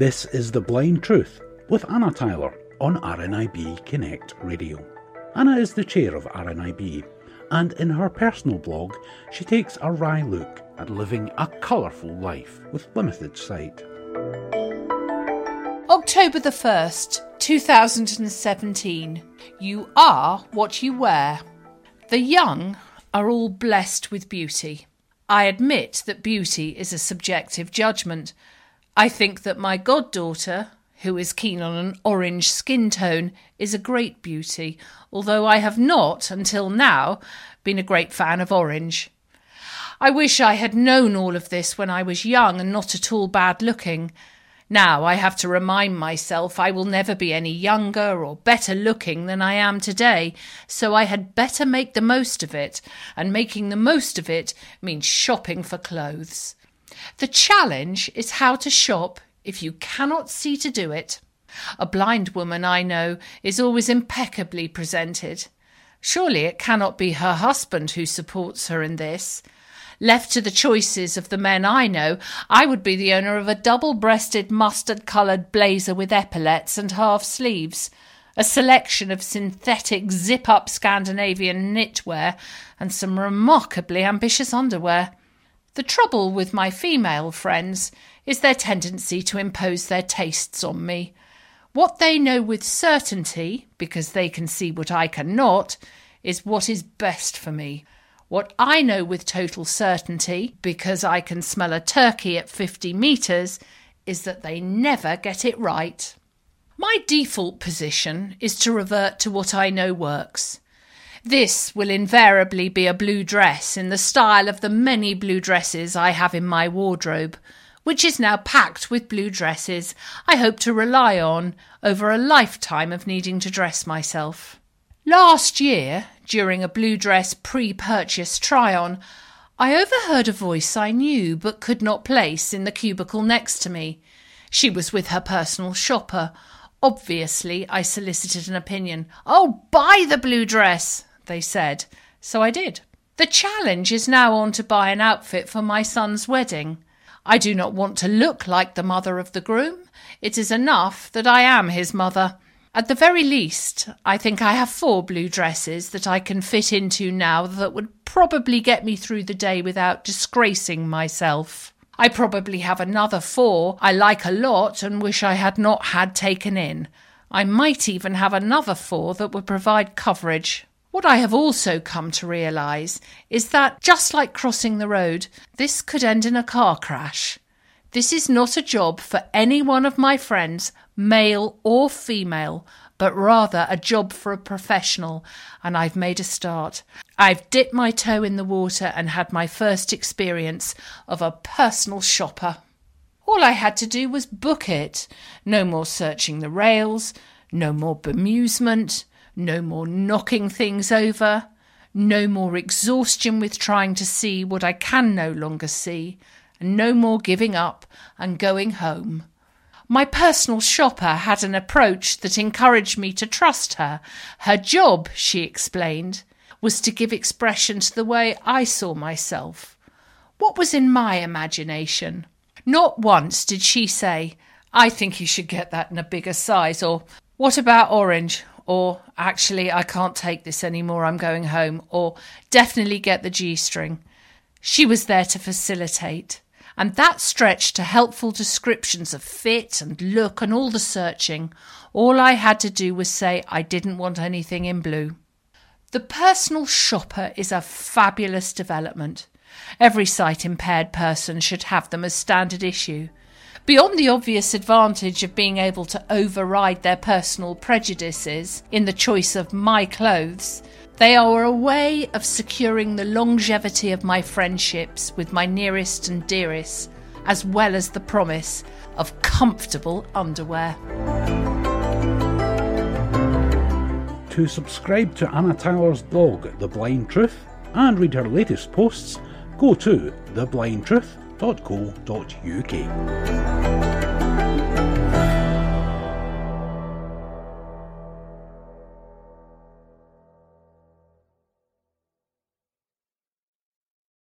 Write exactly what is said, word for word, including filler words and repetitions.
This is The Blind Truth with Anna Tyler on R N I B Connect Radio. Anna is the chair of R N I B, and in her personal blog she takes a wry look at living a colourful life with limited sight. October the first, two thousand seventeen. You are what you wear. The young are all blessed with beauty. I admit that beauty is a subjective judgment. I think that my goddaughter, who is keen on an orange skin tone, is a great beauty, although I have not, until now, been a great fan of orange. I wish I had known all of this when I was young and not at all bad looking. Now I have to remind myself I will never be any younger or better looking than I am today, so I had better make the most of it, and making the most of it means shopping for clothes. The challenge is how to shop if you cannot see to do it. A blind woman I know is always impeccably presented. Surely it cannot be her husband who supports her in this. Left to the choices of the men I know, I would be the owner of a double-breasted mustard-coloured blazer with epaulettes and half sleeves, a selection of synthetic zip-up Scandinavian knitwear, and some remarkably ambitious underwear. The trouble with my female friends is their tendency to impose their tastes on me. What they know with certainty, because they can see what I cannot, is what is best for me. What I know with total certainty, because I can smell a turkey at fifty metres, is that they never get it right. My default position is to revert to what I know works. This will invariably be a blue dress in the style of the many blue dresses I have in my wardrobe, which is now packed with blue dresses I hope to rely on over a lifetime of needing to dress myself. Last year, during a blue dress pre-purchase try-on, I overheard a voice I knew but could not place in the cubicle next to me. She was with her personal shopper. Obviously, I solicited an opinion. "Oh, buy the blue dress," they said. So I did. The challenge is now on to buy an outfit for my son's wedding. I do not want to look like the mother of the groom. It is enough that I am his mother. At the very least, I think I have four blue dresses that I can fit into now that would probably get me through the day without disgracing myself. I probably have another four I like a lot and wish I had not had taken in. I might even have another four that would provide coverage. What I have also come to realise is that, just like crossing the road, this could end in a car crash. This is not a job for any one of my friends, male or female, but rather a job for a professional, and I've made a start. I've dipped my toe in the water and had my first experience of a personal shopper. All I had to do was book it. No more searching the rails, no more bemusement, no more knocking things over, no more exhaustion with trying to see what I can no longer see, and no more giving up and going home. My personal shopper had an approach that encouraged me to trust her. Her job, she explained, was to give expression to the way I saw myself. What was in my imagination? Not once did she say, "I think you should get that in a bigger size," or "What about orange?" or "Actually, I can't take this anymore, I'm going home," or "Definitely get the G-string." She was there to facilitate. And that stretched to helpful descriptions of fit and look and all the searching. All I had to do was say I didn't want anything in blue. The personal shopper is a fabulous development. Every sight-impaired person should have them as standard issue. Beyond the obvious advantage of being able to override their personal prejudices in the choice of my clothes, they are a way of securing the longevity of my friendships with my nearest and dearest, as well as the promise of comfortable underwear. To subscribe to Anna Tyler's blog, The Blind Truth, and read her latest posts, go to the blind truth dot co dot uk.